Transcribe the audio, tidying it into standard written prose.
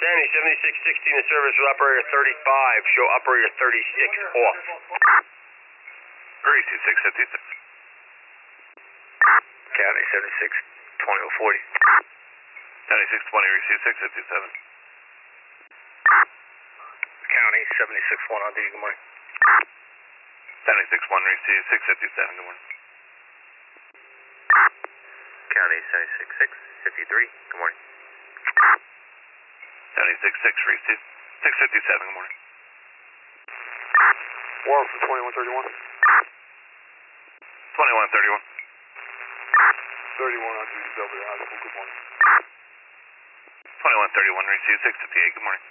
Danny, 7616 in service with operator 35. Show operator 36 off. Receive 656. County 76, 2040. County 620, receive 657. County 76-1 on duty, good morning. County 61, receive 657, good morning. County 76, 53, good morning. County 66, receive 657, good morning. Warren from 2131. 2131. 31 on duty, over the high school, good morning. 2131, receive 658, good morning.